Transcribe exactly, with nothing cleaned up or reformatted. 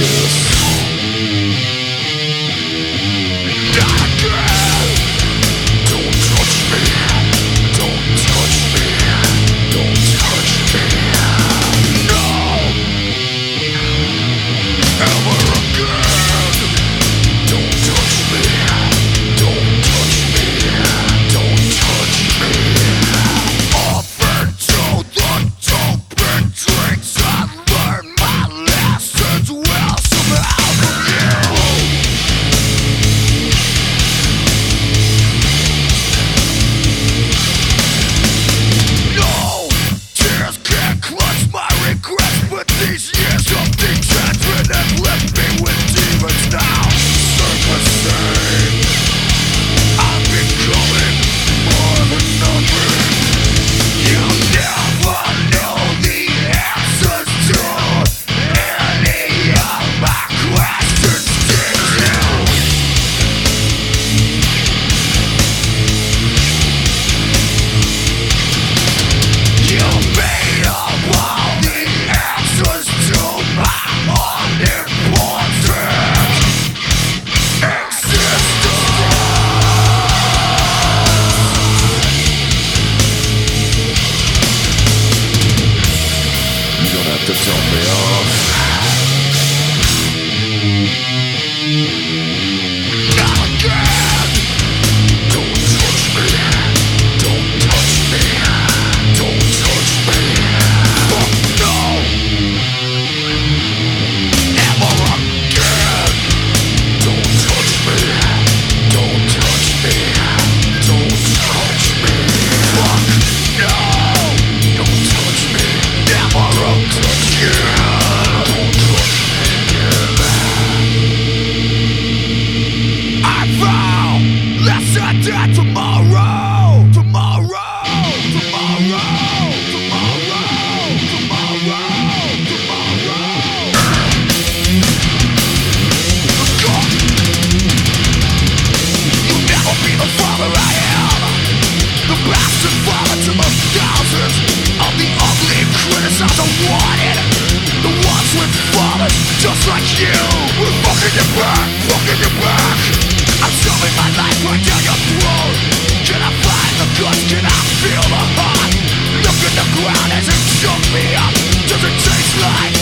to tell me off. Not again. Don't touch me. Don't touch me. Don't touch me. Fuck no. Never again. Don't touch me. Don't touch me. Don't touch me. Fuck no. Don't touch me. Never again. Dead tomorrow, tomorrow, tomorrow, tomorrow, tomorrow, tomorrow. God, you'll never be the father I am. The bastard father to the thousands of the ugly criticized and wanted. The ones with fathers just like you. We're fucking your back, fucking your back. I'm shoving my life right down your throat. Can I find the guts? Can I feel the heart? Look at the ground as it choked me up. Does it taste like